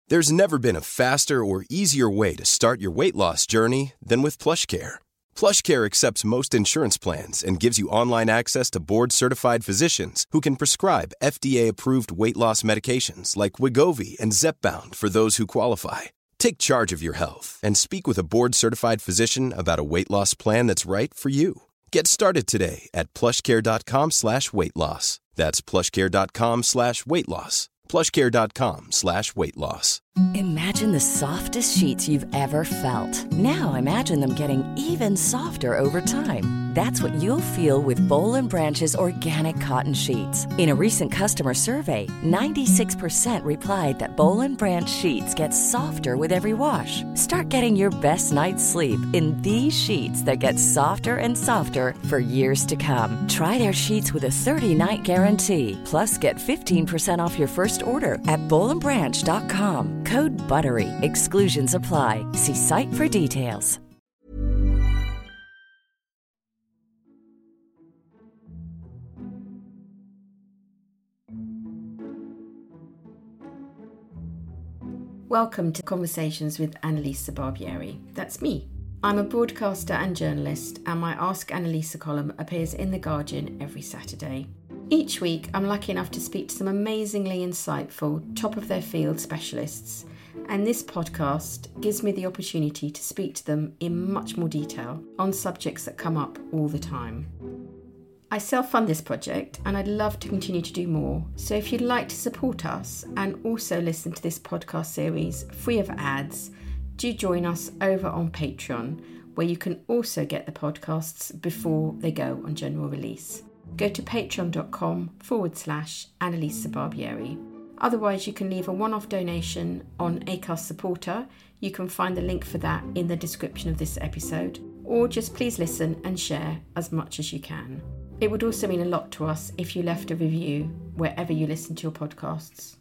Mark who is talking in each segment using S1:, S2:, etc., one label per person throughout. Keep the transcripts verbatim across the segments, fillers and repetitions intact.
S1: There's never been a faster or easier way to start your weight loss journey than with PlushCare. PlushCare accepts most insurance plans and gives you online access to board-certified physicians who can prescribe F D A-approved weight loss medications like Wegovy and Zepbound for those who qualify. Take charge of your health and speak with a board-certified physician about a weight loss plan that's right for you. Get started today at plushcare.com slash weight loss. That's plushcare.com slash weight loss. plushcare.com slash weight loss.
S2: Imagine the softest sheets you've ever felt. Now imagine them getting even softer over time. That's what you'll feel with Boll and Branch's organic cotton sheets. In a recent customer survey, ninety-six percent replied that Boll and Branch sheets get softer with every wash. Start getting your best night's sleep in these sheets that get softer and softer for years to come. Try their sheets with a thirty-night guarantee. Plus, get fifteen percent off your first order at boll and branch dot com. Code BUTTERY. Exclusions apply. See site for details.
S3: Welcome to Conversations with Annalisa Barbieri. That's me. I'm a broadcaster and journalist, and my Ask Annalisa column appears in The Guardian every Saturday. Each week, I'm lucky enough to speak to some amazingly insightful, top-of-their-field specialists, and this podcast gives me the opportunity to speak to them in much more detail on subjects that come up all the time. I self-fund this project, and I'd love to continue to do more, so if you'd like to support us and also listen to this podcast series free of ads, do join us over on Patreon, where you can also get the podcasts before they go on general release. Go to patreon.com forward slash Annalisa Barbieri. Otherwise, you can leave a one-off donation on Acast Supporter. You can find the link for that in the description of this episode. Or just please listen and share as much as you can. It would also mean a lot to us if you left a review wherever you listen to your podcasts.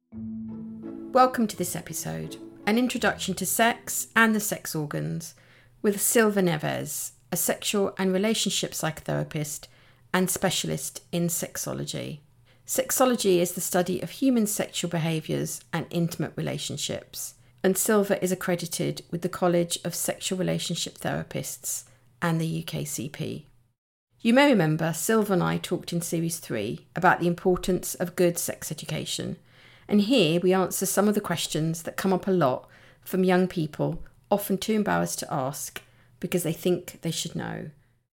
S3: Welcome to this episode, an introduction to sex and the sex organs, with Silva Neves, a sexual and relationship psychotherapist and specialist in sexology. Sexology is the study of human sexual behaviours and intimate relationships, and Silva is accredited with the College of Sexual Relationship Therapists and the U K C P. You may remember Silva and I talked in Series three about the importance of good sex education, and here we answer some of the questions that come up a lot from young people, often too embarrassed to ask because they think they should know.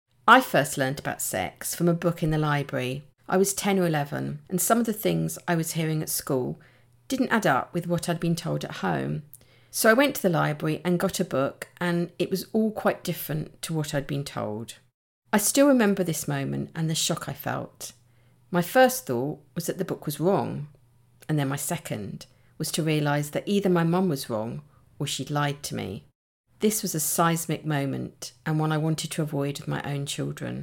S3: I first learned about sex from a book in the library. I was ten or eleven, and some of the things I was hearing at school didn't add up with what I'd been told at home. So I went to the library and got a book, and it was all quite different to what I'd been told. I still remember this moment and the shock I felt. My first thought was that the book was wrong, and then my second was to realise that either my mum was wrong or she'd lied to me. This was a seismic moment, and one I wanted to avoid with my own children.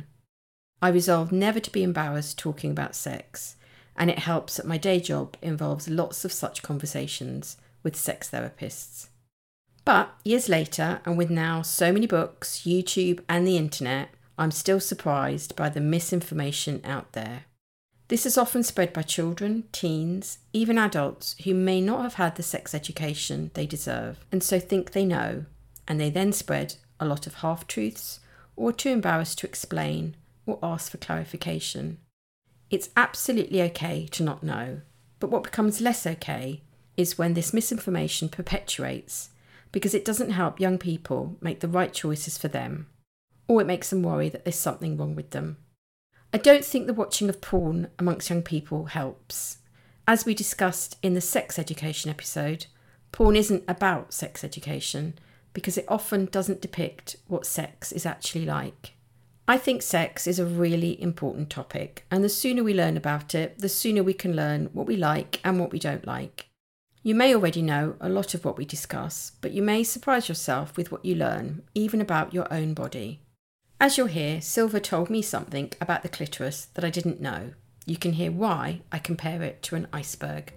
S3: I resolved never to be embarrassed talking about sex, and it helps that my day job involves lots of such conversations with sex therapists. But years later, and with now so many books, YouTube and the internet, I'm still surprised by the misinformation out there. This is often spread by children, teens, even adults who may not have had the sex education they deserve, and so think they know, and they then spread a lot of half-truths or are too embarrassed to explain or ask for clarification. It's absolutely okay to not know, but what becomes less okay is when this misinformation perpetuates because it doesn't help young people make the right choices for them, or it makes them worry that there's something wrong with them. I don't think the watching of porn amongst young people helps. As we discussed in the sex education episode, porn isn't about sex education because it often doesn't depict what sex is actually like. I think sex is a really important topic, and the sooner we learn about it, the sooner we can learn what we like and what we don't like. You may already know a lot of what we discuss, but you may surprise yourself with what you learn, even about your own body. As you'll hear, Silva told me something about the clitoris that I didn't know. You can hear why I compare it to an iceberg.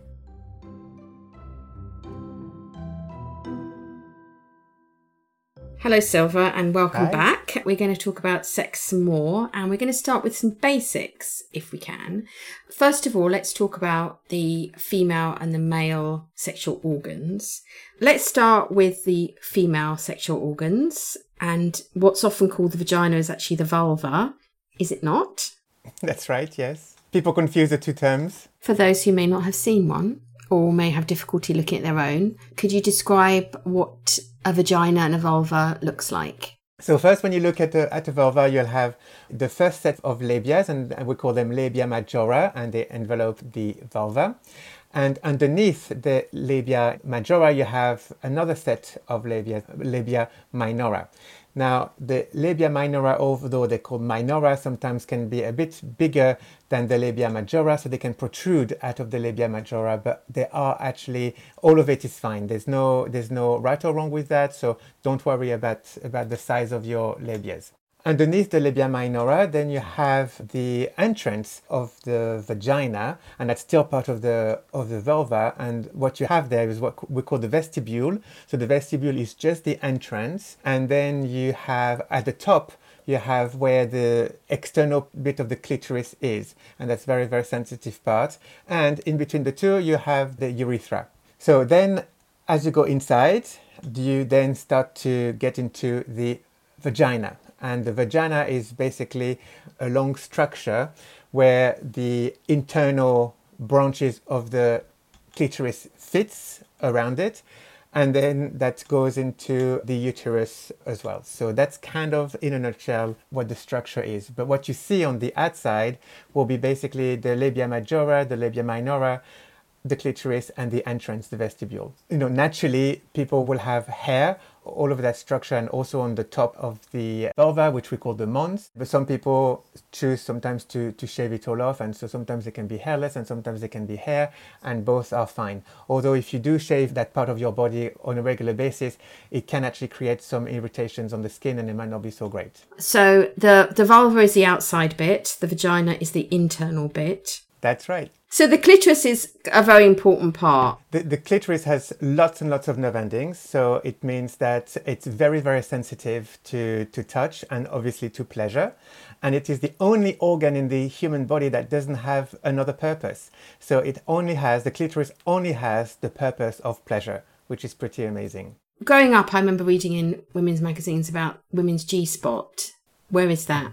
S3: Hello, Silva, and welcome
S4: Hi.
S3: back. We're going to talk about sex some more, and we're going to start with some basics, if we can. First of all, let's talk about the female and the male sexual organs. Let's start with the female sexual organs, and what's often called the vagina is actually the vulva, is it not?
S4: That's right, yes. People confuse the two terms.
S3: For those who may not have seen one, or may have difficulty looking at their own, could you describe what a vagina and a vulva looks like?
S4: So first, when you look at a, at a vulva, you'll have the first set of labias, and we call them labia majora, and they envelope the vulva. And underneath the labia majora, you have another set of labia, labia minora. Now, the labia minora, although they're called minora, sometimes can be a bit bigger than the labia majora, so they can protrude out of the labia majora, but they are actually, all of it is fine. There's no, there's no right or wrong with that, so don't worry about, about the size of your labias. Underneath the labia minora, then you have the entrance of the vagina, and that's still part of the of the vulva. And what you have there is what we call the vestibule. So the vestibule is just the entrance, and then you have at the top you have where the external bit of the clitoris is, and that's very very sensitive part. And in between the two, you have the urethra. So then, as you go inside, you then start to get into the vagina. And the vagina is basically a long structure where the internal branches of the clitoris fits around it, and then that goes into the uterus as well. So that's kind of, in a nutshell, what the structure is. But what you see on the outside will be basically the labia majora, the labia minora, the clitoris, and the entrance, the vestibule. You know, naturally, people will have hair all over that structure and also on the top of the vulva, which we call the mons. But some people choose sometimes to, to shave it all off, and so sometimes they can be hairless and sometimes they can be hair, and both are fine. Although if you do shave that part of your body on a regular basis, it can actually create some irritations on the skin and it might not be so great.
S3: So the, the vulva is the outside bit, the vagina is the internal bit.
S4: That's right.
S3: So the clitoris is a very important part.
S4: The, the clitoris has lots and lots of nerve endings, so it means that it's very, very sensitive to, to touch and obviously to pleasure. And it is the only organ in the human body that doesn't have another purpose. So it only has, the clitoris only has the purpose of pleasure, which is pretty amazing.
S3: Growing up, I remember reading in women's magazines about women's G-spot. Where is that?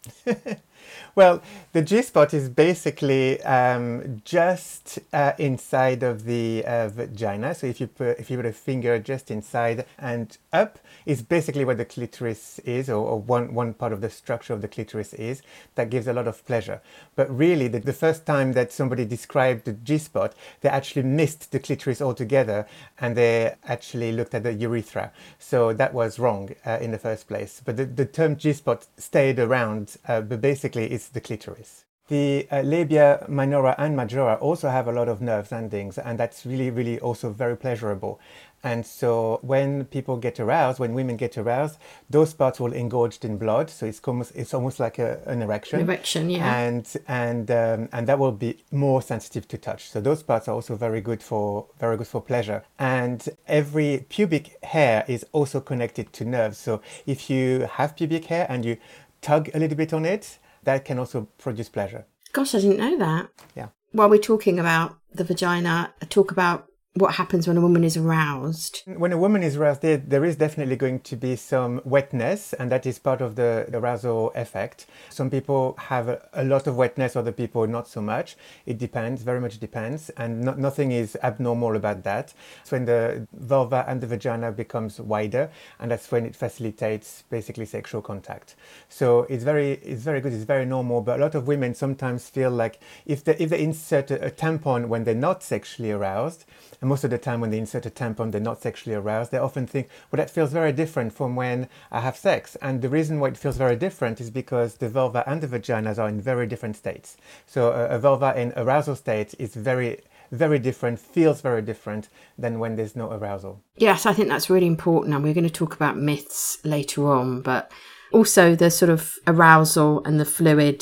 S4: Well, the G-spot is basically um, just uh, inside of the uh, vagina. So if you put if you put a finger just inside and up, is basically where the clitoris is, or, or one one part of the structure of the clitoris is. That gives a lot of pleasure. But really, the, the first time that somebody described the G-spot, they actually missed the clitoris altogether, and they actually looked at the urethra. So that was wrong uh, in the first place. But the, the term G-spot stayed around, uh, but basically it's the clitoris. The uh, labia minora and majora also have a lot of nerve endings, and that's really, really also very pleasurable. And so when people get aroused, when women get aroused, those parts will engorged in blood. So it's almost it's almost like a, an erection.
S3: An erection, yeah.
S4: And and um, and that will be more sensitive to touch. So those parts are also very good for very good for pleasure. And every pubic hair is also connected to nerves. So if you have pubic hair and you tug a little bit on it, that can also produce pleasure.
S3: Gosh, I didn't know that.
S4: Yeah.
S3: While we're talking about the vagina, talk about what happens when a woman is aroused.
S4: When a woman is aroused, there, there is definitely going to be some wetness, and that is part of the, the arousal effect. Some people have a, a lot of wetness, other people not so much. It depends, very much depends, and no, nothing is abnormal about that. It's when the vulva and the vagina becomes wider, and that's when it facilitates basically sexual contact. So it's very, it's very good, it's very normal, but a lot of women sometimes feel like if they, if they insert a, a tampon when they're not sexually aroused, and most of the time when they insert a tampon, they're not sexually aroused, they often think, well, that feels very different from when I have sex. And the reason why it feels very different is because the vulva and the vaginas are in very different states. So a, a vulva in arousal state is very, very different, feels very different than when there's no arousal.
S3: Yes, I think that's really important. And we're going to talk about myths later on, but also the sort of arousal and the fluid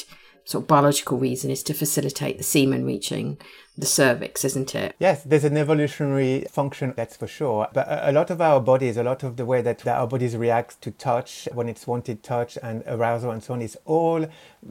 S3: sort of biological reason is to facilitate the semen reaching the cervix, isn't it?
S4: Yes, there's an evolutionary function, that's for sure. But a lot of our bodies, a lot of the way that our bodies react to touch, when it's wanted touch and arousal and so on, is all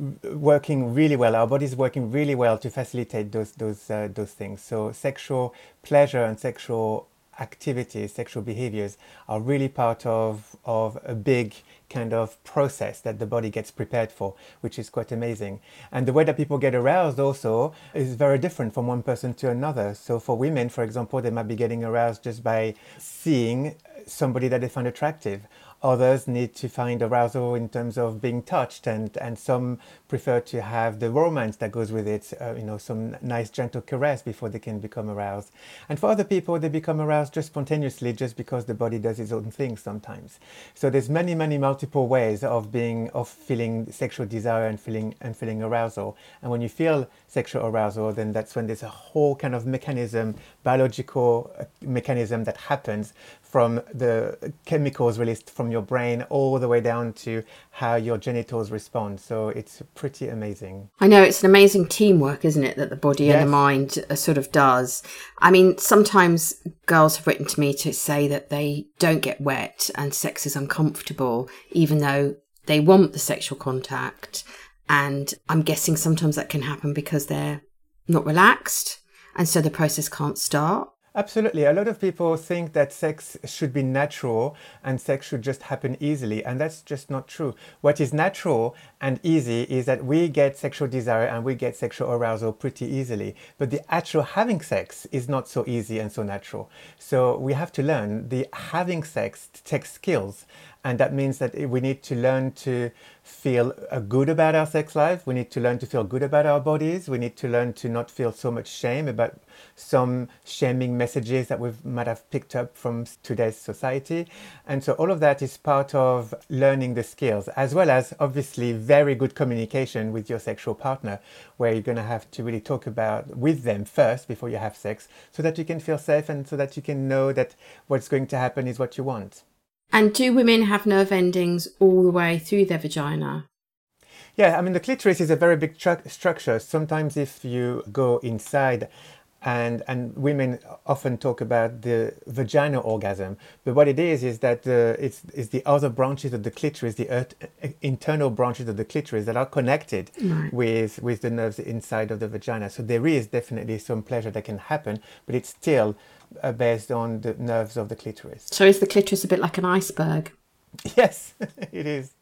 S4: working really well. Our bodies working really well to facilitate those those uh, those things. So sexual pleasure and sexual activities, sexual behaviors are really part of of a big kind of process that the body gets prepared for, which is quite amazing. And the way that people get aroused also is very different from one person to another. So for women, for example, they might be getting aroused just by seeing somebody that they find attractive. Others need to find arousal in terms of being touched, and, and some prefer to have the romance that goes with it, uh, you know, some nice gentle caress before they can become aroused. And for other people, they become aroused just spontaneously, just because the body does its own thing sometimes. So there's many, many multiple ways of being, of feeling sexual desire and feeling and feeling arousal. And when you feel sexual arousal, then that's when there's a whole kind of mechanism, biological mechanism that happens from the chemicals released from your brain all the way down to how your genitals respond. So it's pretty amazing.
S3: I know, it's an amazing teamwork, isn't it, that the body
S4: Yes.
S3: and the mind uh, sort of does. I mean, sometimes girls have written to me to say that they don't get wet and sex is uncomfortable, even though they want the sexual contact. And I'm guessing sometimes that can happen because they're not relaxed, and so the process can't start.
S4: Absolutely. A lot of people think that sex should be natural and sex should just happen easily, and that's just not true. What is natural and easy is that we get sexual desire and we get sexual arousal pretty easily, but the actual having sex is not so easy and so natural. So we have to learn. The having sex takes skills, and that means that we need to learn to feel uh, good about our sex life. We need to learn to feel good about our bodies. We need to learn to not feel so much shame about some shaming messages that we might have picked up from today's society. And so all of that is part of learning the skills, as well as obviously very good communication with your sexual partner, where you're going to have to really talk about with them first before you have sex, so that you can feel safe and so that you can know that what's going to happen is what you want.
S3: And do women have nerve endings all the way through their vagina?
S4: Yeah, I mean, the clitoris is a very big tru- structure. Sometimes if you go inside, and and women often talk about the vaginal orgasm, but what it is is that the, it's, it's the other branches of the clitoris, the earth, internal branches of the clitoris that are connected
S3: Right.
S4: with, with the nerves inside of the vagina. So there is definitely some pleasure that can happen, but it's still uh, based on the nerves of the clitoris.
S3: So is the clitoris a bit like an iceberg?
S4: Yes, it is.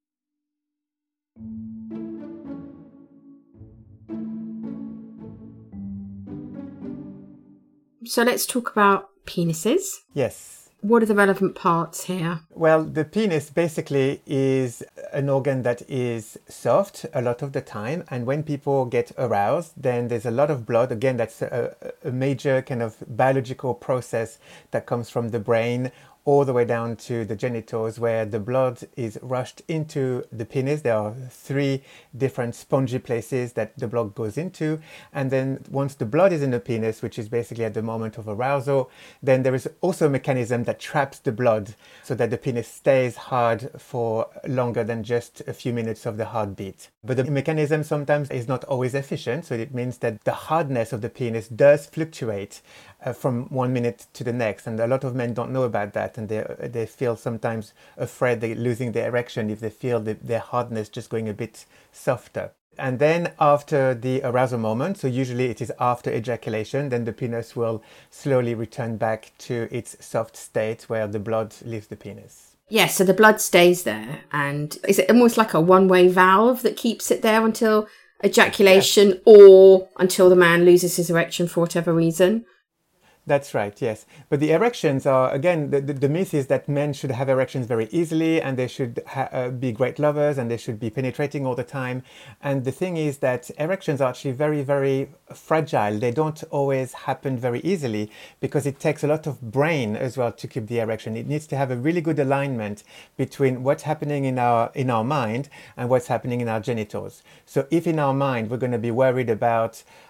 S3: So let's talk about penises.
S4: Yes.
S3: What are the relevant parts here?
S4: Well, the penis basically is an organ that is soft a lot of the time. And when people get aroused, then there's a lot of blood. Again, that's a, a major kind of biological process that comes from the brain all the way down to the genitals, where the blood is rushed into the penis. There are three different spongy places that the blood goes into. And then once the blood is in the penis, which is basically at the moment of arousal, then there is also a mechanism that traps the blood so that the penis stays hard for longer than just a few minutes of the heartbeat. But the mechanism sometimes is not always efficient. So it means that the hardness of the penis does fluctuate uh, from one minute to the next. And a lot of men don't know about that. And they they feel sometimes afraid they're losing their erection if they feel the, their hardness just going a bit softer. And then after the arousal moment, so usually it is after ejaculation, then the penis will slowly return back to its soft state where the blood leaves the penis.
S3: Yeah, so the blood stays there. And is it almost like a one-way valve that keeps it there until ejaculation,
S4: Yes.
S3: or until the man loses his erection for whatever reason?
S4: That's right, yes. But the erections are, again, the, the, the myth is that men should have erections very easily, and they should ha- uh, be great lovers, and they should be penetrating all the time. And the thing is that erections are actually very, very fragile. They don't always happen very easily because it takes a lot of brain as well to keep the erection. It needs to have a really good alignment between what's happening in our in our mind and what's happening in our genitals. So if in our mind we're going to be worried about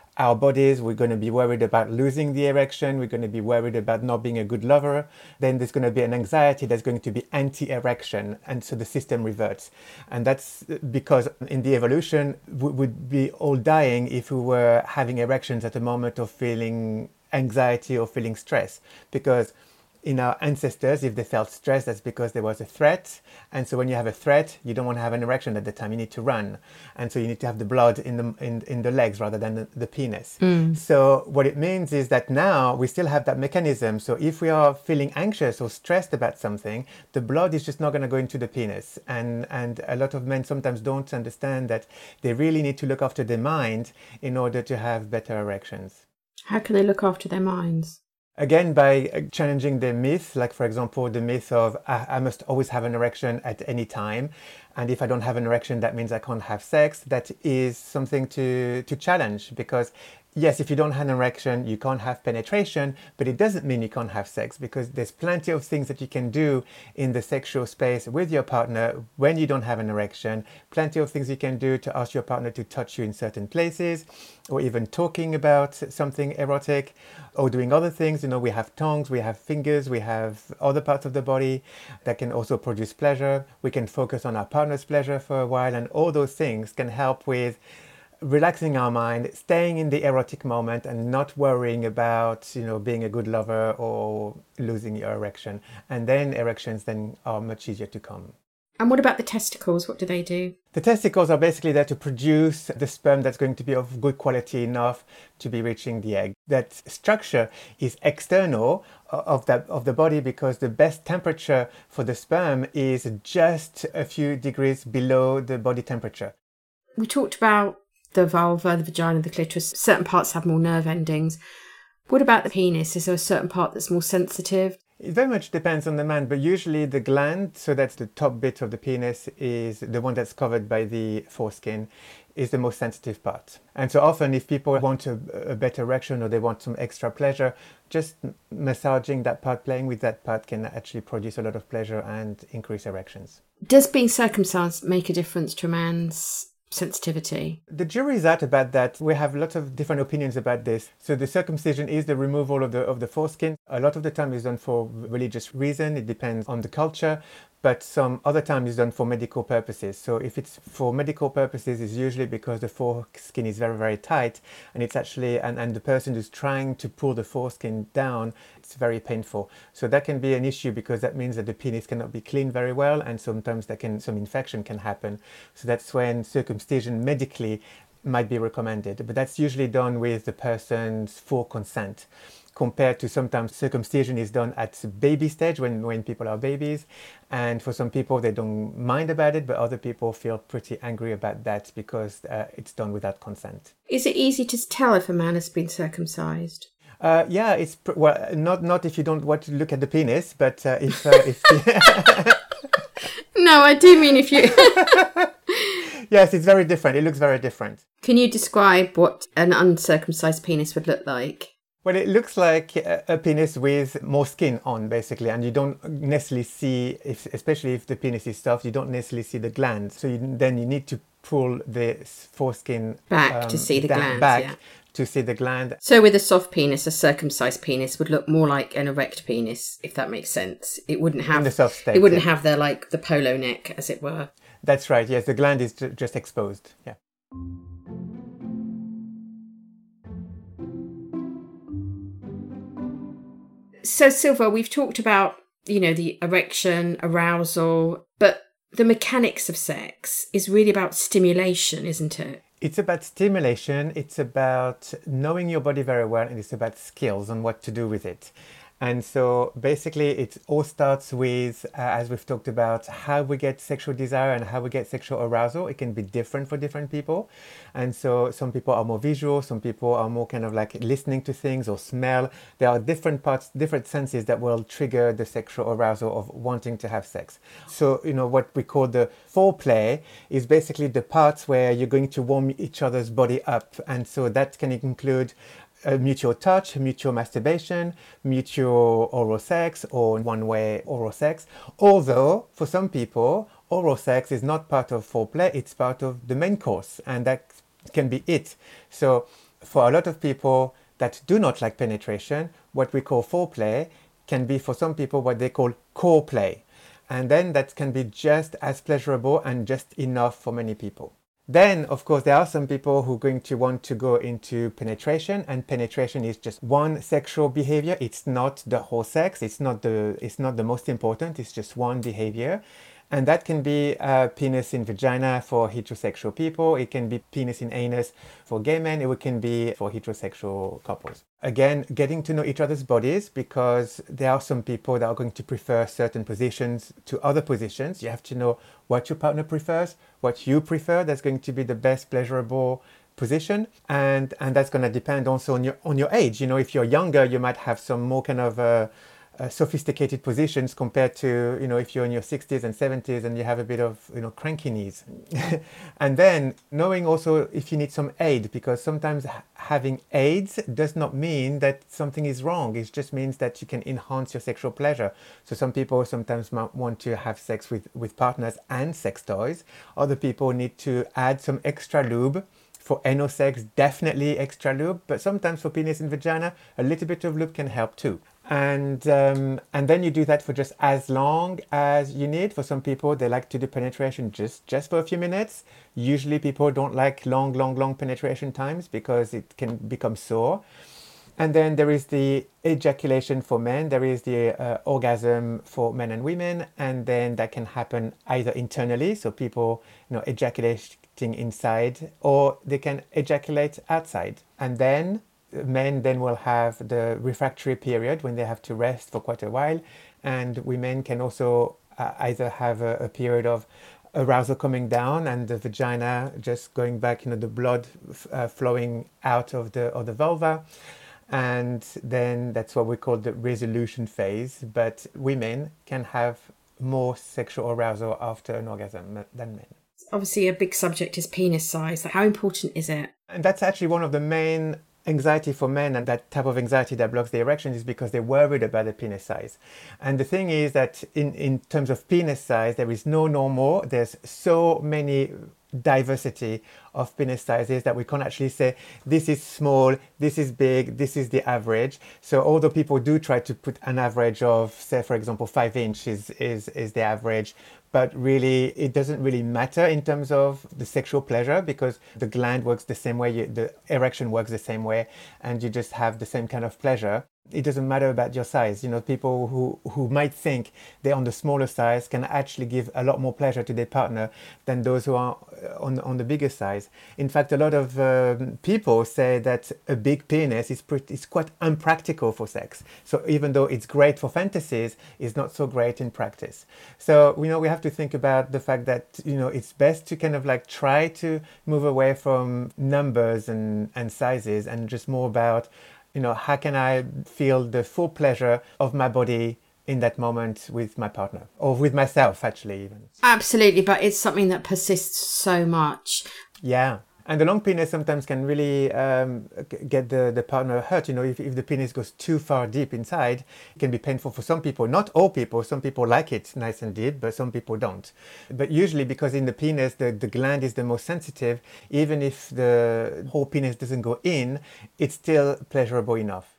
S4: our bodies, we're going to be worried about losing the erection, we're going to be worried about not being a good lover, then there's going to be an anxiety that's going to be anti-erection, and so the system reverts. And that's because in the evolution, we would be all dying if we were having erections at a moment of feeling anxiety or feeling stress, because in our ancestors, if they felt stressed, that's because there was a threat. And so when you have a threat, you don't want to have an erection at the time. You need to run. And so you need to have the blood in the in, in the legs rather than the, the penis. Mm. So what it means is that now we still have that mechanism. So if we are feeling anxious or stressed about something, the blood is just not going to go into the penis. And, and a lot of men sometimes don't understand that they really need to look after their mind in order to have better erections.
S3: How can they look after their minds?
S4: Again, by challenging the myth, like for example, the myth of I, I must always have an erection at any time. And if I don't have an erection, that means I can't have sex. That is something to, to challenge, because yes, if you don't have an erection, you can't have penetration, but it doesn't mean you can't have sex, because there's plenty of things that you can do in the sexual space with your partner when you don't have an erection. Plenty of things you can do to ask your partner to touch you in certain places, or even talking about something erotic, or doing other things. You know, we have tongues, we have fingers, we have other parts of the body that can also produce pleasure. We can focus on our partner's pleasure for a while, and all those things can help with relaxing our mind, staying in the erotic moment, and not worrying about, you know, being a good lover or losing your erection. And then erections then are much easier to come.
S3: And what about the testicles? What do they do?
S4: The testicles are basically there to produce the sperm that's going to be of good quality enough to be reaching the egg. That structure is external of that of the body, because the best temperature for the sperm is just a few degrees below the body temperature.
S3: We talked about the vulva, the vagina, the clitoris. Certain parts have more nerve endings. What about the penis? Is there a certain part that's more sensitive?
S4: It very much depends on the man, but usually the gland, so that's the top bit of the penis, is the one that's covered by the foreskin, is the most sensitive part. And so often if people want a, a better erection, or they want some extra pleasure, just massaging that part, playing with that part, can actually produce a lot of pleasure and increase erections.
S3: Does being circumcised make a difference to a man's sensitivity?
S4: The jury's out about that. We have lots of different opinions about this. So the circumcision is the removal of the of the foreskin. A lot of the time is done for religious reason. It depends on the culture. But some other time is done for medical purposes. So if it's for medical purposes, it's usually because the foreskin is very, very tight, and it's actually, and, and the person who's trying to pull the foreskin down, it's very painful. So that can be an issue, because that means that the penis cannot be cleaned very well, and sometimes that can, some infection can happen. So that's when circumcision medically might be recommended. But that's usually done with the person's full consent, compared to sometimes circumcision is done at baby stage, when, when people are babies. And for some people, they don't mind about it, but other people feel pretty angry about that because uh, it's done without consent.
S3: Is it easy to tell if a man has been circumcised?
S4: Uh, yeah, it's pr- well, not not if you don't want to look at the penis, but uh, if uh, if
S3: no, I do mean if you.
S4: Yes, it's very different. It looks very different.
S3: Can you describe what an uncircumcised penis would look like?
S4: Well, it looks like a penis with more skin on, basically, and you don't necessarily see, if, especially if the penis is soft, you don't necessarily see the gland. So you, then you need to pull the foreskin
S3: back um, to see the gland. Back yeah.
S4: to see the gland.
S3: So with a soft penis, a circumcised penis would look more like an erect penis, if that makes sense. It wouldn't have
S4: in the soft state.
S3: It wouldn't
S4: yeah.
S3: have the like the polo neck, as it were.
S4: That's right. Yes, the gland is just exposed. Yeah.
S3: So, Silva, we've talked about, you know, the erection, arousal, but the mechanics of sex is really about stimulation, isn't it?
S4: It's about stimulation, it's about knowing your body very well, and it's about skills on what to do with it. And so basically it all starts with, uh, as we've talked about, how we get sexual desire and how we get sexual arousal. It can be different for different people. And so some people are more visual, some people are more kind of like listening to things or smell. There are different parts, different senses that will trigger the sexual arousal of wanting to have sex. So, you know, what we call the foreplay is basically the parts where you're going to warm each other's body up. And so that can include Uh, mutual touch, mutual masturbation, mutual oral sex, or one-way oral sex. Although, for some people, oral sex is not part of foreplay, it's part of the main course, and that can be it. So for a lot of people that do not like penetration, what we call foreplay can be for some people what they call core play. And then that can be just as pleasurable and just enough for many people. Then, of course, there are some people who are going to want to go into penetration, and penetration is just one sexual behavior. It's not the whole sex. It's not the, it's not the most important. It's just one behavior. And that can be uh, penis in vagina for heterosexual people. It can be penis in anus for gay men. It can be for heterosexual couples. Again, getting to know each other's bodies, because there are some people that are going to prefer certain positions to other positions. You have to know what your partner prefers, what you prefer. That's going to be the best pleasurable position. And, and that's going to depend also on your, on your age. You know, if you're younger, you might have some more kind of uh, Uh, sophisticated positions compared to, you know, if you're in your sixties and seventies and you have a bit of, you know, cranky knees. And then knowing also if you need some aid, because sometimes ha- having aids does not mean that something is wrong. It just means that you can enhance your sexual pleasure. So some people sometimes might want to have sex with, with partners and sex toys. Other people need to add some extra lube. For anal sex, definitely extra lube, but sometimes for penis and vagina, a little bit of lube can help too. And um, and then you do that for just as long as you need. For some people, they like to do penetration just, just for a few minutes. Usually people don't like long, long, long penetration times because it can become sore. And then there is the ejaculation for men. There is the uh, orgasm for men and women. And then that can happen either internally, so people, you know, ejaculating inside, or they can ejaculate outside. And then men then will have the refractory period when they have to rest for quite a while. And women can also uh, either have a, a period of arousal coming down and the vagina just going back, you know, the blood uh, flowing out of the, of the vulva. And then that's what we call the resolution phase. But women can have more sexual arousal after an orgasm than men.
S3: Obviously, a big subject is penis size. How important is it?
S4: And that's actually one of the main anxiety for men, and that type of anxiety that blocks the erection is because they're worried about the penis size. And the thing is that in, in terms of penis size, there is no normal. There's so many diversity of penis sizes that we can't actually say this is small, this is big, this is the average. So although people do try to put an average of, say, for example, five inches is, is the average, but really it doesn't really matter in terms of the sexual pleasure, because the gland works the same way, you, the erection works the same way, and you just have the same kind of pleasure. It doesn't matter about your size. You know, people who, who might think they're on the smaller size can actually give a lot more pleasure to their partner than those who are on, on the bigger size. In fact, a lot of um, people say that a big penis is, pretty, is quite unpractical for sex. So even though it's great for fantasies, it's not so great in practice. So, you know, we have to think about the fact that, you know, it's best to kind of like try to move away from numbers and, and sizes and just more about, you know, how can I feel the full pleasure of my body in that moment with my partner, or with myself, actually, even.
S3: Absolutely, but it's something that persists so much.
S4: Yeah. And the long penis sometimes can really um, get the, the partner hurt. You know, if, if the penis goes too far deep inside, it can be painful for some people. Not all people. Some people like it nice and deep, but some people don't. But usually, because in the penis, the, the gland is the most sensitive, even if the whole penis doesn't go in, it's still pleasurable enough.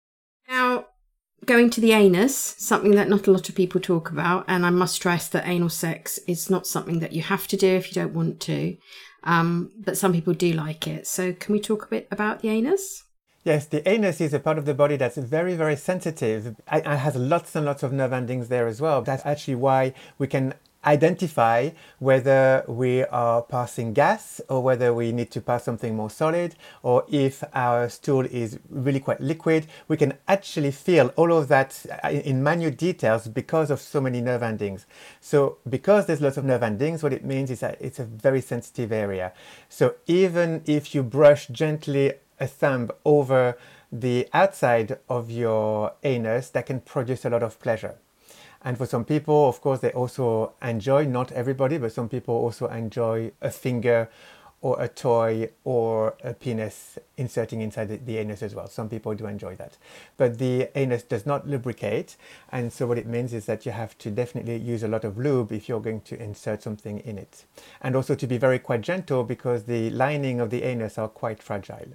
S3: Now, going to the anus, something that not a lot of people talk about, and I must stress that anal sex is not something that you have to do if you don't want to. Um, but some people do like it. So can we talk a bit about the anus?
S4: Yes, the anus is a part of the body that's very, very sensitive. It has lots and lots of nerve endings there as well. That's actually why we can identify whether we are passing gas or whether we need to pass something more solid, or if our stool is really quite liquid. We can actually feel all of that in minute details because of so many nerve endings. So because there's lots of nerve endings, what it means is that it's a very sensitive area. So even if you brush gently a thumb over the outside of your anus, that can produce a lot of pleasure. And for some people, of course, they also enjoy, not everybody, but some people also enjoy a finger or a toy or a penis inserting inside the, the anus as well. Some people do enjoy that. But the anus does not lubricate. And so what it means is that you have to definitely use a lot of lube if you're going to insert something in it. And also to be very quite gentle, because the lining of the anus are quite fragile.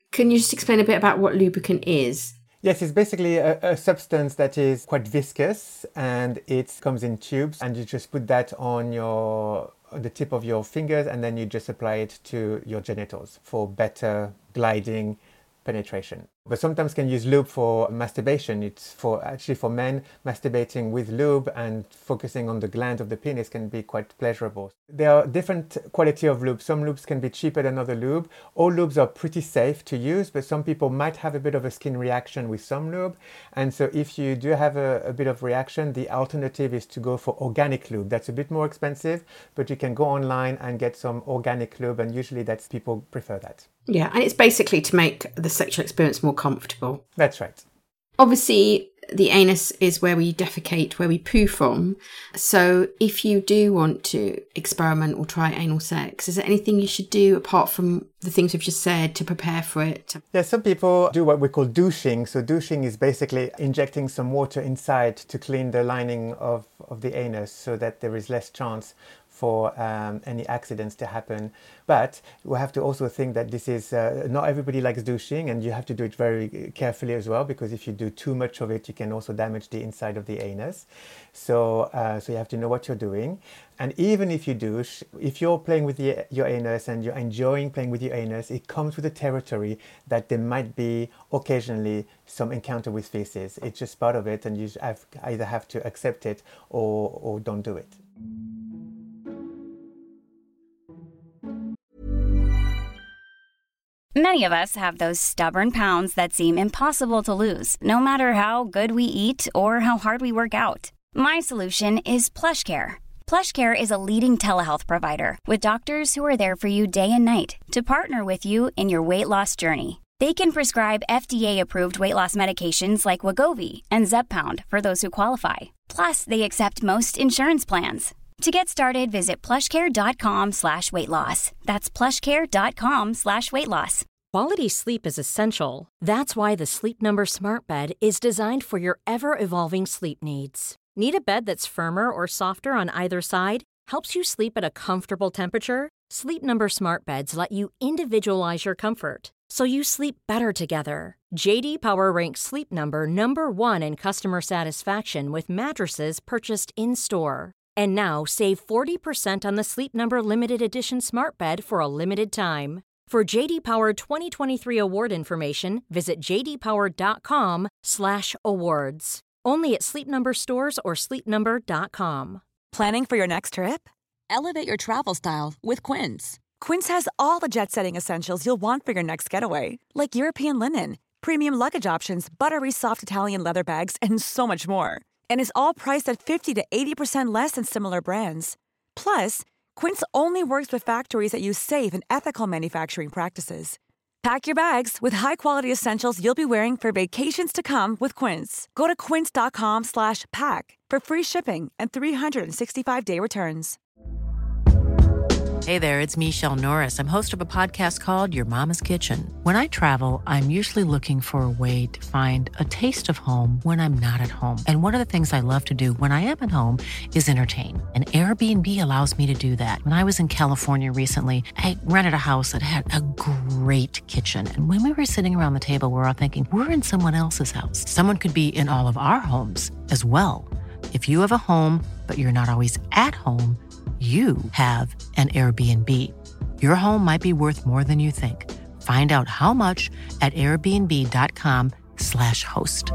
S3: Can you just explain a bit about what lubricant is?
S4: Yes, it's basically a, a substance that is quite viscous, and it comes in tubes, and you just put that on your on the tip of your fingers, and then you just apply it to your genitals for better gliding penetration. But sometimes can use lube for masturbation. It's for actually for men, masturbating with lube and focusing on the gland of the penis can be quite pleasurable. There are different quality of lube. Some lubes can be cheaper than other lube. All lubes are pretty safe to use, but some people might have a bit of a skin reaction with some lube. And so if you do have a, a bit of reaction, the alternative is to go for organic lube. That's a bit more expensive, but you can go online and get some organic lube, and usually that's people prefer that.
S3: Yeah, and it's basically to make the sexual experience more comfortable.
S4: That's right.
S3: Obviously, the anus is where we defecate, where we poo from. So if you do want to experiment or try anal sex, is there anything you should do apart from the things we've just said to prepare for it?
S4: Yeah, some people do what we call douching. So douching is basically injecting some water inside to clean the lining of, of the anus so that there is less chance for um, any accidents to happen. But we have to also think that this is, uh, not everybody likes douching, and you have to do it very carefully as well, because if you do too much of it, you can also damage the inside of the anus. So, uh, so you have to know what you're doing. And even if you douche, if you're playing with the, your anus and you're enjoying playing with your anus, it comes with the territory that there might be occasionally some encounter with feces. It's just part of it, and you have, either have to accept it or, or don't do it.
S5: Many of us have those stubborn pounds that seem impossible to lose, no matter how good we eat or how hard we work out. My solution is PlushCare. PlushCare is a leading telehealth provider with doctors who are there for you day and night to partner with you in your weight loss journey. They can prescribe F D A-approved weight loss medications like Wegovy and Zepbound for those who qualify. Plus, they accept most insurance plans. To get started, visit plushcare.com slash weight loss. That's plushcare.com slash weight loss.
S6: Quality sleep is essential. That's why the Sleep Number Smart Bed is designed for your ever-evolving sleep needs. Need a bed that's firmer or softer on either side? Helps you sleep at a comfortable temperature? Sleep Number Smart Beds let you individualize your comfort, so you sleep better together. J D Power ranks Sleep Number number one in customer satisfaction with mattresses purchased in-store. And now, save forty percent on the Sleep Number Limited Edition Smart Bed for a limited time. For J D Power twenty twenty-three award information, visit jdpower.com slash awards. Only at Sleep Number stores or sleep number dot com.
S7: Planning for your next trip? Elevate your travel style with Quince. Quince has all the jet-setting essentials you'll want for your next getaway, like European linen, premium luggage options, buttery soft Italian leather bags, and so much more. And is all priced at fifty to eighty percent less than similar brands. Plus, Quince only works with factories that use safe and ethical manufacturing practices. Pack your bags with high-quality essentials you'll be wearing for vacations to come with Quince. Go to quince.com slash pack for free shipping and three sixty-five day returns.
S8: Hey there, it's Michelle Norris. I'm host of a podcast called Your Mama's Kitchen. When I travel, I'm usually looking for a way to find a taste of home when I'm not at home. And one of the things I love to do when I am at home is entertain. And Airbnb allows me to do that. When I was in California recently, I rented a house that had a great kitchen. And when we were sitting around the table, we were all thinking, we're in someone else's house. Someone could be in all of our homes as well. If you have a home, but you're not always at home, you have an Airbnb. Your home might be worth more than you think. Find out how much at airbnb.com slash host.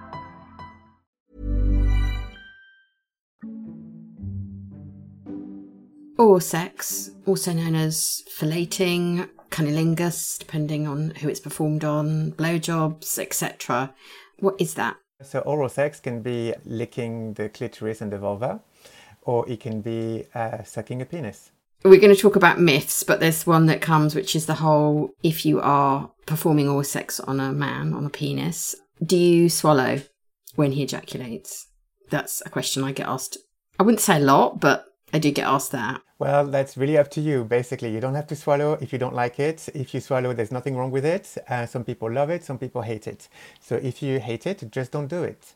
S3: Oral sex, also known as filleting, cunnilingus, depending on who it's performed on, blowjobs, et cetera. What is that?
S4: So oral sex can be licking the clitoris and the vulva, or it can be uh, sucking a penis.
S3: We're going to talk about myths, but there's one that comes, which is the whole, if you are performing oral sex on a man, on a penis, do you swallow when he ejaculates? That's a question I get asked. I wouldn't say a lot, but I do get asked that.
S4: Well, that's really up to you. Basically, you don't have to swallow if you don't like it. If you swallow, there's nothing wrong with it. Uh, some people love it, some people hate it. So if you hate it, just don't do it.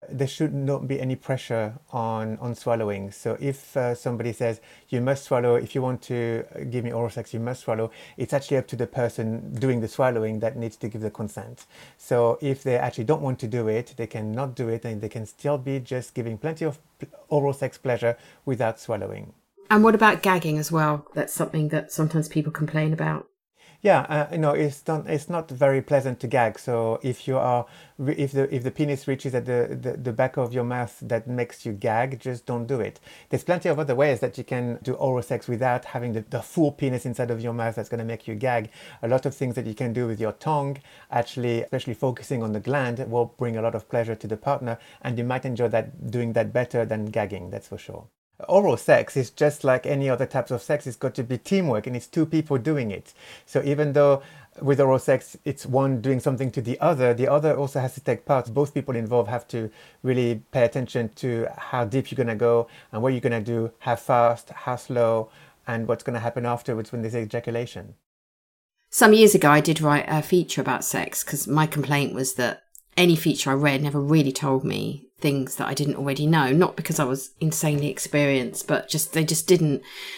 S4: There should not be any pressure on, on swallowing. So if uh, somebody says, you must swallow, if you want to give me oral sex, you must swallow, it's actually up to the person doing the swallowing that needs to give the consent. So if they actually don't want to do it, they can not do it, and they can still be just giving plenty of oral sex pleasure without swallowing.
S3: And what about gagging as well? That's something that sometimes people complain about.
S4: Yeah, uh, you know, it's not it's not very pleasant to gag. So if you are, if the if the penis reaches at the, the, the back of your mouth that makes you gag, just don't do it. There's plenty of other ways that you can do oral sex without having the, the full penis inside of your mouth that's going to make you gag. A lot of things that you can do with your tongue, actually, especially focusing on the gland, will bring a lot of pleasure to the partner, and you might enjoy that doing that better than gagging. That's for sure. Oral sex is just like any other types of sex. It's got to be teamwork, and it's two people doing it. So even though with oral sex it's one doing something to the other, the other also has to take part. Both people involved have to really pay attention to how deep you're going to go and what you're going to do, how fast, how slow, and what's going to happen afterwards when there's ejaculation.
S3: Some years ago I did write a feature about sex because my complaint was that any feature I read never really told me things that I didn't already know, not because I was insanely experienced, but just they just didn't.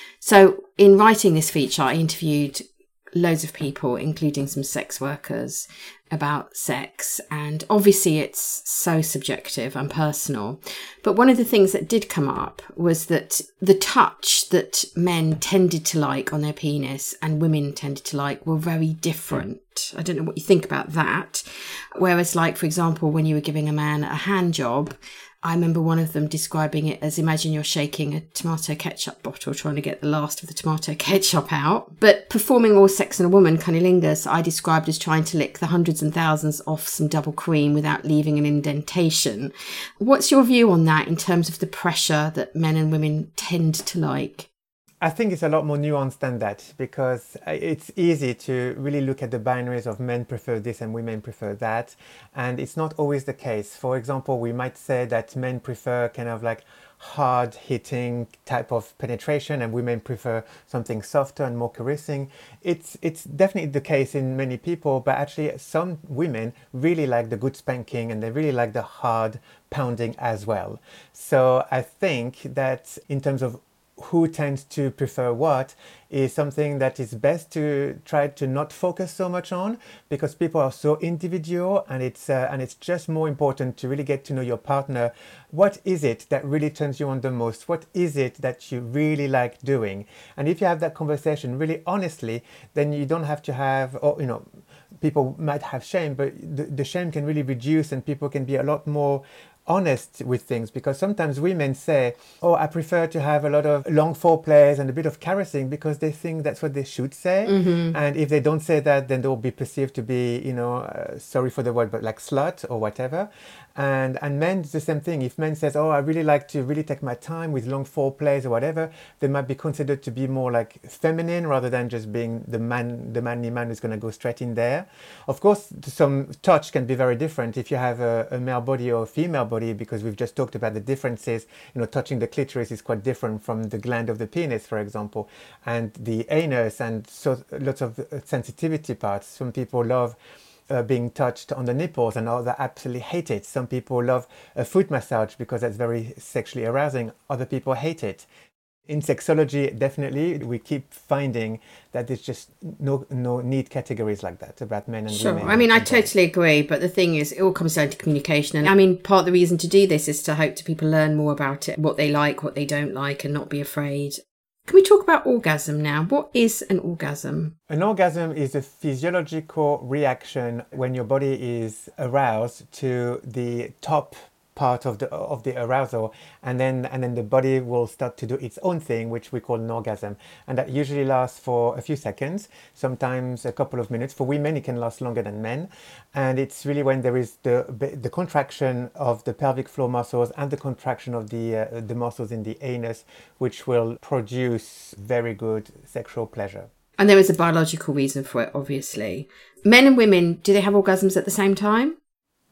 S3: So in writing this feature, I interviewed loads of people, including some sex workers, about sex. And obviously it's so subjective and personal. But one of the things that did come up was that the touch that men tended to like on their penis and women tended to like were very different. I don't know what you think about that. Whereas, like, for example, when you were giving a man a hand job, I remember one of them describing it as, imagine you're shaking a tomato ketchup bottle trying to get the last of the tomato ketchup out. But performing oral sex on a woman, cunnilingus, I described as trying to lick the hundreds and thousands off some double cream without leaving an indentation. What's your view on that in terms of the pressure that men and women tend to like?
S4: I think it's a lot more nuanced than that, because it's easy to really look at the binaries of men prefer this and women prefer that. And it's not always the case. For example, we might say that men prefer kind of like hard hitting type of penetration and women prefer something softer and more caressing. It's it's definitely the case in many people, but actually some women really like the good spanking and they really like the hard pounding as well. So I think that in terms of who tends to prefer what is something that is best to try to not focus so much on, because people are so individual, and it's uh, and it's just more important to really get to know your partner. What is it that really turns you on the most? What is it that you really like doing? And if you have that conversation really honestly, then you don't have to have, or you know, people might have shame, but the, the shame can really reduce, and people can be a lot more honest with things, because sometimes women say, oh, I prefer to have a lot of long foreplays and a bit of caressing, because they think that's what they should say. Mm-hmm. And if they don't say that, then they'll be perceived to be, you know, uh, sorry for the word, but like slut or whatever. And and men, it's the same thing. If men says, oh, I really like to really take my time with long foreplays or whatever, they might be considered to be more like feminine rather than just being the man, the manly man who's going to go straight in there. Of course, some touch can be very different if you have a, a male body or a female body, because we've just talked about the differences. You know, touching the clitoris is quite different from the gland of the penis, for example, and the anus, and so lots of sensitivity parts. Some people love Uh, being touched on the nipples, and others absolutely hate it. Some people love a foot massage because that's very sexually arousing. Other people hate it. In sexology, definitely, we keep finding that there's just no no neat categories like that about men and
S3: sure.
S4: women.
S3: Sure, I mean, I totally agree. But the thing is, it all comes down to communication. And I mean, part of the reason to do this is to hope to people learn more about it, what they like, what they don't like, and not be afraid. Can we talk about orgasm now? What is an orgasm?
S4: An orgasm is a physiological reaction when your body is aroused to the top part of the of the arousal, and then and then the body will start to do its own thing, which we call an orgasm, and that usually lasts for a few seconds, sometimes a couple of minutes. For women, it can last longer than men, and it's really when there is the the contraction of the pelvic floor muscles and the contraction of the uh, the muscles in the anus, which will produce very good sexual pleasure.
S3: And there is a biological reason for it, obviously. Men and women, do they have orgasms at the same time?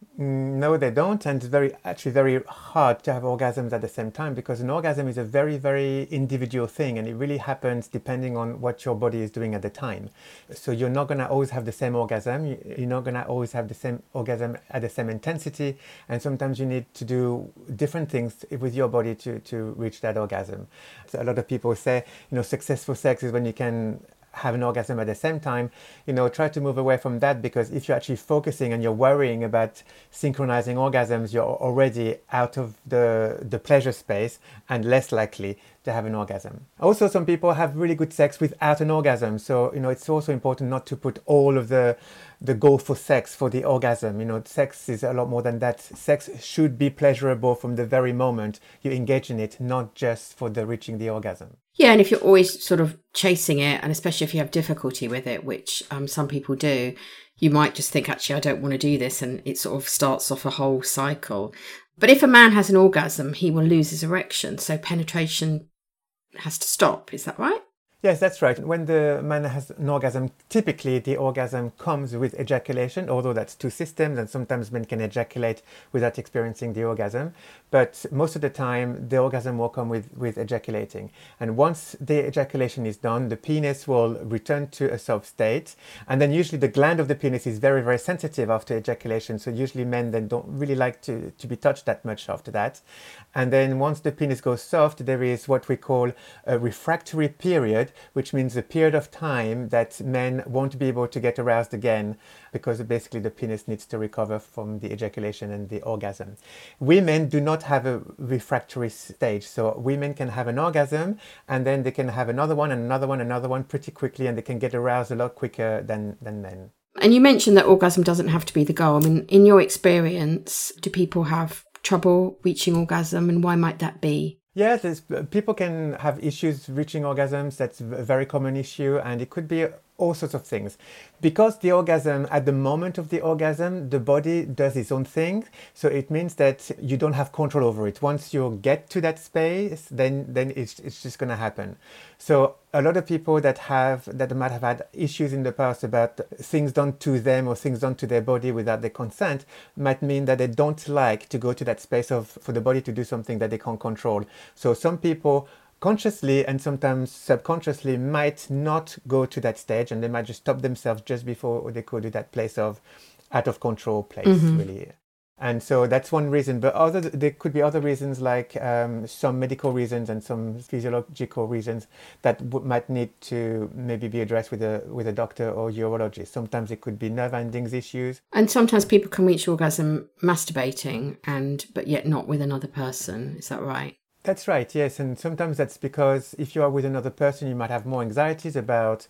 S4: No, they don't, and it's very actually very hard to have orgasms at the same time, because an orgasm is a very, very individual thing, and it really happens depending on what your body is doing at the time. So you're not going to always have the same orgasm, you're not going to always have the same orgasm at the same intensity, and sometimes you need to do different things with your body to, to reach that orgasm. So a lot of people say, you know, successful sex is when you can have an orgasm at the same time. You know, try to move away from that, because if you're actually focusing and you're worrying about synchronizing orgasms, you're already out of the, the pleasure space and less likely to have an orgasm. Also, some people have really good sex without an orgasm. So, you know, it's also important not to put all of the the goal for sex for the orgasm. You know, sex is a lot more than that. Sex should be pleasurable from the very moment you engage in it, not just for the reaching the orgasm.
S3: Yeah, and if you're always sort of chasing it, and especially if you have difficulty with it, which um, some people do, you might just think, actually, I don't want to do this, and it sort of starts off a whole cycle. But if a man has an orgasm, he will lose his erection, so penetration has to stop. Is that right?
S4: Yes, that's right. When the man has an orgasm, typically the orgasm comes with ejaculation, although that's two systems, and sometimes men can ejaculate without experiencing the orgasm. But most of the time, the orgasm will come with, with ejaculating. And once the ejaculation is done, the penis will return to a soft state. And then usually the gland of the penis is very, very sensitive after ejaculation. So usually men then don't really like to, to be touched that much after that. And then once the penis goes soft, there is what we call a refractory period, which means a period of time that men won't be able to get aroused again, because basically the penis needs to recover from the ejaculation and the orgasm. Women do not have a refractory stage. So women can have an orgasm and then they can have another one and another one, another one pretty quickly, and they can get aroused a lot quicker than, than men.
S3: And you mentioned that orgasm doesn't have to be the goal. I mean, in your experience, do people have trouble reaching orgasm, and why might that be?
S4: Yes, there's, people can have issues reaching orgasms. That's a very common issue, and it could be all sorts of things. Because the orgasm, at the moment of the orgasm, the body does its own thing. So it means that you don't have control over it. Once you get to that space, then then it's it's just going to happen. So a lot of people that have that might have had issues in the past about things done to them or things done to their body without their consent might mean that they don't like to go to that space of for the body to do something that they can't control. So some people consciously and sometimes subconsciously might not go to that stage, and they might just stop themselves just before they go to that place of out of control place, mm-hmm. really. And so that's one reason. But other there could be other reasons, like um, some medical reasons and some physiological reasons that w- might need to maybe be addressed with a with a doctor or urologist. Sometimes it could be nerve endings issues.
S3: And sometimes people can reach orgasm masturbating, and but yet not with another person. Is that right?
S4: That's right, yes. And sometimes that's because if you are with another person, you might have more anxieties about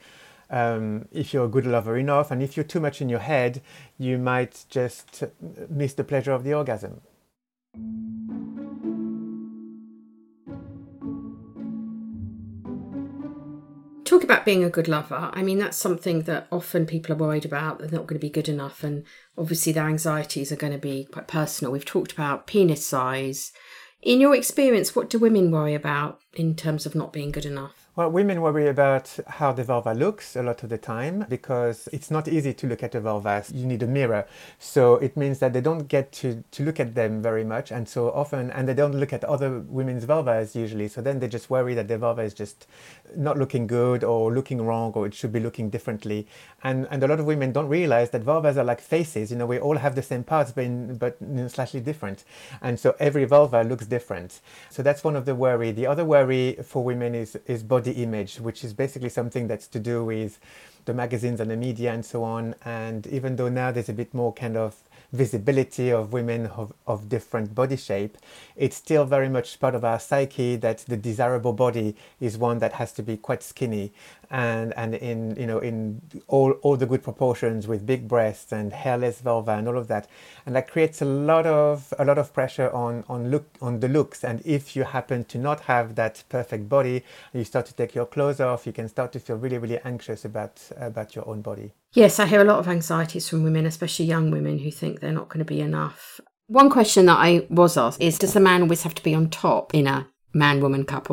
S4: um, if you're a good lover enough. And if you're too much in your head, you might just miss the pleasure of the orgasm.
S3: Talk about being a good lover. I mean, that's something that often people are worried about. They're not going to be good enough. And obviously their anxieties are going to be quite personal. We've talked about penis size. In your experience, what do women worry about in terms of not being good enough?
S4: Well, women worry about how the vulva looks a lot of the time, because it's not easy to look at a vulva. You need a mirror. So it means that they don't get to, to look at them very much. And so often, and they don't look at other women's vulvas usually. So then they just worry that their vulva is just not looking good or looking wrong, or it should be looking differently. And and a lot of women don't realize that vulvas are like faces. You know, we all have the same parts, but, in, but in slightly different. And so every vulva looks different. So that's one of the worry. The other worry for women is, is body image, which is basically something that's to do with the magazines and the media and so on. And even though now there's a bit more kind of visibility of women of, of different body shape, it's still very much part of our psyche that the desirable body is one that has to be quite skinny and and in you know in all all the good proportions, with big breasts and hairless vulva and all of that. And that creates a lot of a lot of pressure on on look on the looks. And if you happen to not have that perfect body, and you start to take your clothes off, you can start to feel really really anxious about about your own body.
S3: Yes, I hear a lot of anxieties from women, especially young women, who think they're not going to be enough. One question that I was asked is, does the man always have to be on top in a man-woman couple?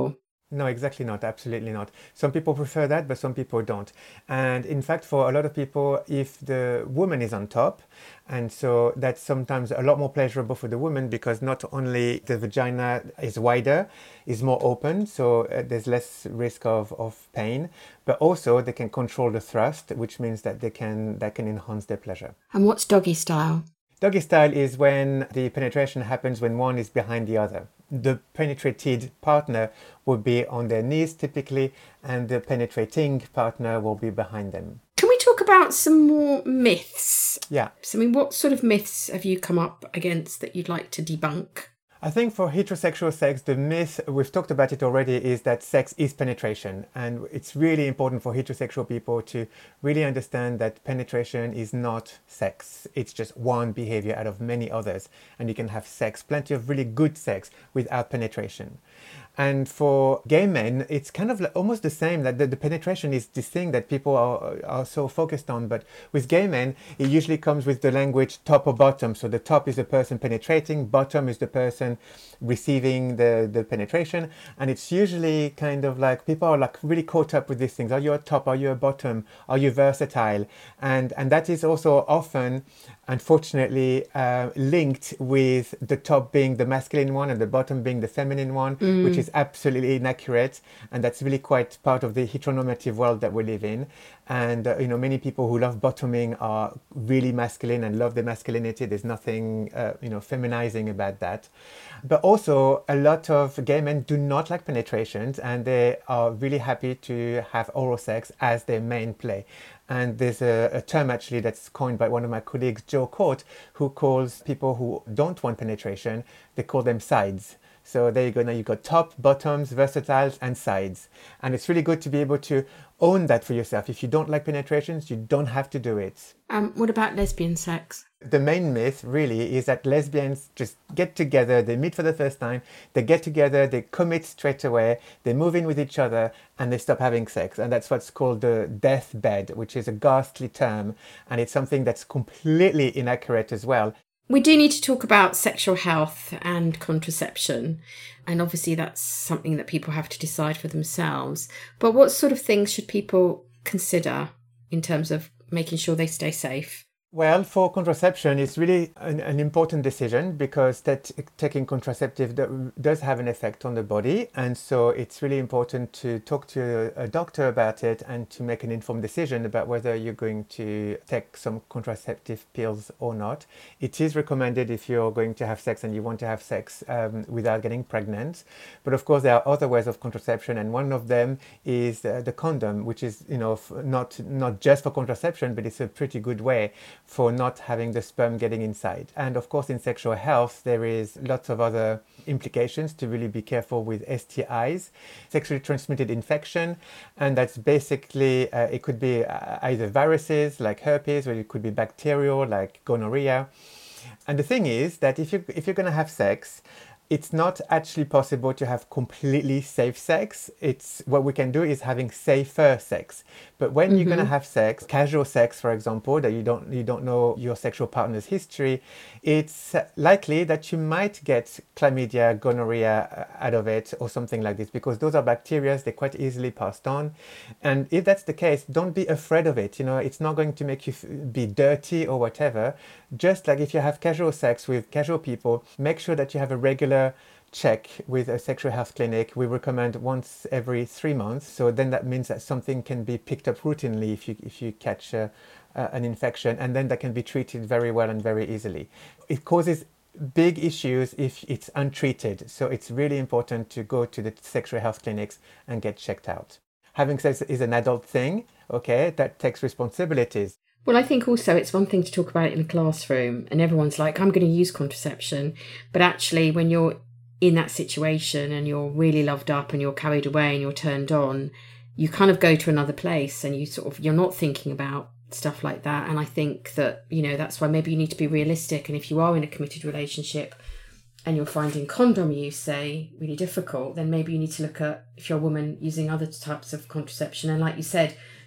S4: No, exactly not. Absolutely not. Some people prefer that, but some people don't. And in fact, for a lot of people, if the woman is on top, and so that's sometimes a lot more pleasurable for the woman because not only the vagina is wider, is more open, so uh, there's less risk of, of pain, but also they can control the thrust, which means that they can that can enhance their pleasure.
S3: And what's doggy style?
S4: Doggy style is when the penetration happens when one is behind the other. The penetrated partner would be on their knees typically, and the penetrating partner will be behind them.
S3: Can we talk about some more myths?
S4: Yeah.
S3: So, I mean, what sort of myths have you come up against that you'd like to debunk?
S4: I think for heterosexual sex, the myth, we've talked about it already, is that sex is penetration. And it's really important for heterosexual people to really understand that penetration is not sex. It's just one behavior out of many others. And you can have sex, plenty of really good sex, without penetration. And for gay men, it's kind of like almost the same, that the, the penetration is this thing that people are, are so focused on. But with gay men, it usually comes with the language top or bottom. So the top is the person penetrating, bottom is the person receiving the, the penetration. And it's usually kind of like people are like really caught up with these things. Are you a top? Are you a bottom? Are you versatile? And, and that is also often, unfortunately, uh, linked with the top being the masculine one and the bottom being the feminine one, mm. which is absolutely inaccurate. And that's really quite part of the heteronormative world that we live in. And, uh, you know, many people who love bottoming are really masculine and love their masculinity. There's nothing, uh, you know, feminizing about that. But also, a lot of gay men do not like penetrations, and they are really happy to have oral sex as their main play. And there's a, a term actually that's coined by one of my colleagues, Joe Court, who calls people who don't want penetration, they call them sides. So there you go. Now you've got top, bottoms, versatiles, and sides. And it's really good to be able to own that for yourself. If you don't like penetrations, you don't have to do it.
S3: Um, what about lesbian sex?
S4: The main myth really is that lesbians just get together, they meet for the first time, they get together, they commit straight away, they move in with each other, and they stop having sex. And that's what's called the deathbed, which is a ghastly term. And it's something that's completely inaccurate as well.
S3: We do need to talk about sexual health and contraception. And obviously that's something that people have to decide for themselves. But what sort of things should people consider in terms of making sure they stay safe?
S4: Well, for contraception, it's really an, an important decision because that taking contraceptive does have an effect on the body. And so it's really important to talk to a doctor about it and to make an informed decision about whether you're going to take some contraceptive pills or not. It is recommended if you're going to have sex and you want to have sex um, without getting pregnant. But of course, there are other ways of contraception. And one of them is uh, the condom, which is, you know, not, not just for contraception, but it's a pretty good way for not having the sperm getting inside. And of course, in sexual health, there is lots of other implications to really be careful with S T Is, sexually transmitted infection. And that's basically, uh, it could be either viruses like herpes, or it could be bacterial like gonorrhea. And the thing is that if you if you're going to have sex, it's not actually possible to have completely safe sex. It's what we can do is having safer sex. But when mm-hmm. you're going to have sex, casual sex, for example, that you don't you don't know your sexual partner's history, it's likely that you might get chlamydia, gonorrhea out of it or something like this, because those are bacteria, they're quite easily passed on. And if that's the case, don't be afraid of it. You know, it's not going to make you be dirty or whatever. Just like if you have casual sex with casual people, make sure that you have a regular check with a sexual health clinic. We recommend once every three months. So then that means that something can be picked up routinely if you if you catch uh, uh, an infection, and then that can be treated very well and very easily. It causes big issues if it's untreated. So it's really important to go to the sexual health clinics and get checked out. Having sex is an adult thing, okay, that takes responsibilities.
S3: Well, I think also it's one thing to talk about it in a classroom and everyone's like, I'm going to use contraception. But actually, when you're in that situation and you're really loved up and you're carried away and you're turned on, you kind of go to another place and you sort of, you're not thinking about stuff like that. And I think that, you know, that's why maybe you need to be realistic. And if you are in a committed relationship and you're finding condom use, say, really difficult, then maybe you need to look at, if you're a woman, using other types of contraception. And like you said,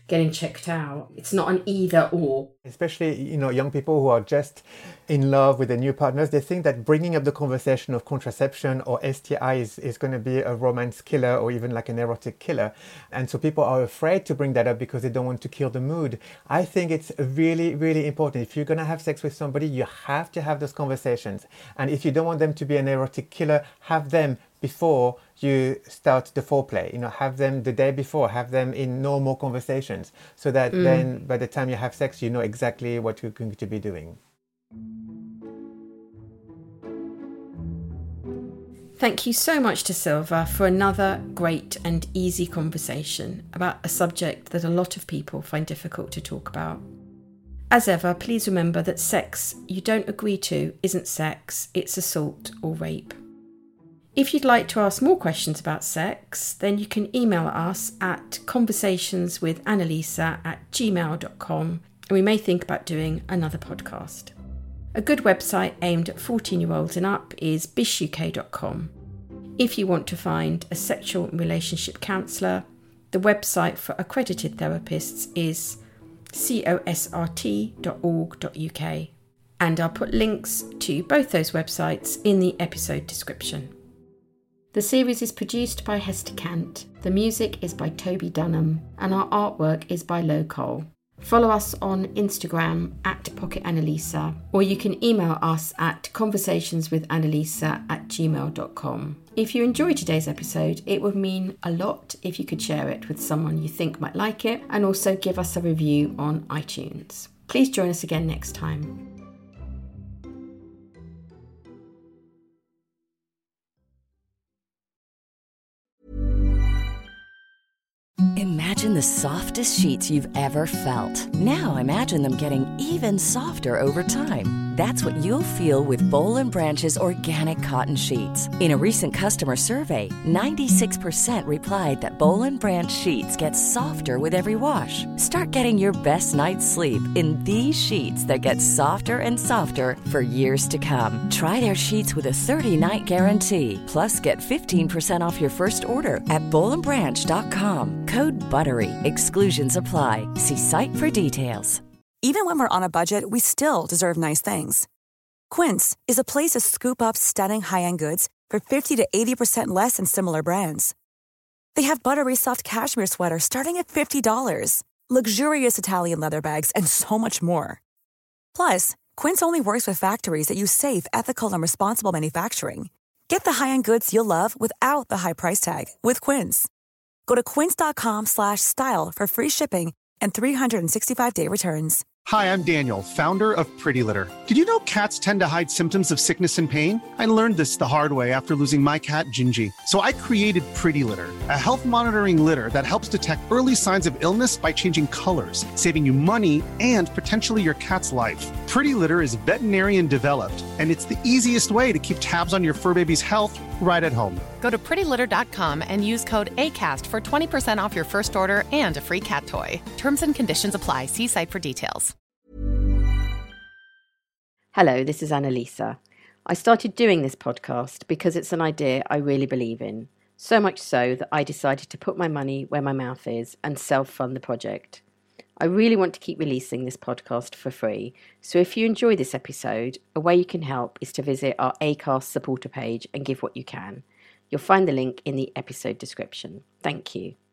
S3: getting checked out. It's not an either or.
S4: Especially, you know, young people who are just in love with their new partners, they think that bringing up the conversation of contraception or S T I is, is going to be a romance killer or even like an erotic killer. And so people are afraid to bring that up because they don't want to kill the mood. I think it's really, really important. If you're going to have sex with somebody, you have to have those conversations. And if you don't want them to be an erotic killer, have them before you start the foreplay. You know, have them the day before, have them in normal conversations, so that mm. then by the time you have sex, you know exactly what you're going to be doing.
S3: Thank you so much to Silva for another great and easy conversation about a subject that a lot of people find difficult to talk about. As ever, please remember that sex you don't agree to isn't sex, it's assault or rape. If you'd like to ask more questions about sex, then you can email us at conversationswithannalisa at gmail dot com, and we may think about doing another podcast. A good website aimed at fourteen-year-olds and up is bish u k dot com. If you want to find a sexual and relationship counsellor, the website for accredited therapists is cosrt dot org dot u k, and I'll put links to both those websites in the episode description. The series is produced by Hester Kant, the music is by Toby Dunham, and our artwork is by Lo Cole. Follow us on Instagram at Pocket Annalisa, or you can email us at conversationswithannalisa at gmail dot com. If you enjoyed today's episode, it would mean a lot if you could share it with someone you think might like it, and also give us a review on iTunes. Please join us again next time.
S2: Imagine the softest sheets you've ever felt. Now imagine them getting even softer over time. That's what you'll feel with Boll and Branch's organic cotton sheets. In a recent customer survey, ninety-six percent replied that Boll and Branch sheets get softer with every wash. Start getting your best night's sleep in these sheets that get softer and softer for years to come. Try their sheets with a thirty-night guarantee. Plus, get fifteen percent off your first order at boll and branch dot com. Code BUTTERY. Exclusions apply. See site for details.
S7: Even when we're on a budget, we still deserve nice things. Quince is a place to scoop up stunning high-end goods for fifty to eighty percent less than similar brands. They have buttery soft cashmere sweaters starting at fifty dollars, luxurious Italian leather bags, and so much more. Plus, Quince only works with factories that use safe, ethical, and responsible manufacturing. Get the high-end goods you'll love without the high price tag with Quince. Go to quince.com slash style for free shipping and three sixty-five day returns.
S9: Hi, I'm Daniel, founder of Pretty Litter. Did you know cats tend to hide symptoms of sickness and pain? I learned this the hard way after losing my cat, Gingy. So I created Pretty Litter, a health monitoring litter that helps detect early signs of illness by changing colors, saving you money and potentially your cat's life. Pretty Litter is veterinarian developed, and it's the easiest way to keep tabs on your fur baby's health right at home.
S10: Go to pretty litter dot com and use code ACAST for twenty percent off your first order and a free cat toy. Terms and conditions apply. See site for details.
S3: Hello, this is Annalisa. I started doing this podcast because it's an idea I really believe in. So much so that I decided to put my money where my mouth is and self-fund the project. I really want to keep releasing this podcast for free, so if you enjoy this episode, a way you can help is to visit our Acast supporter page and give what you can. You'll find the link in the episode description. Thank you.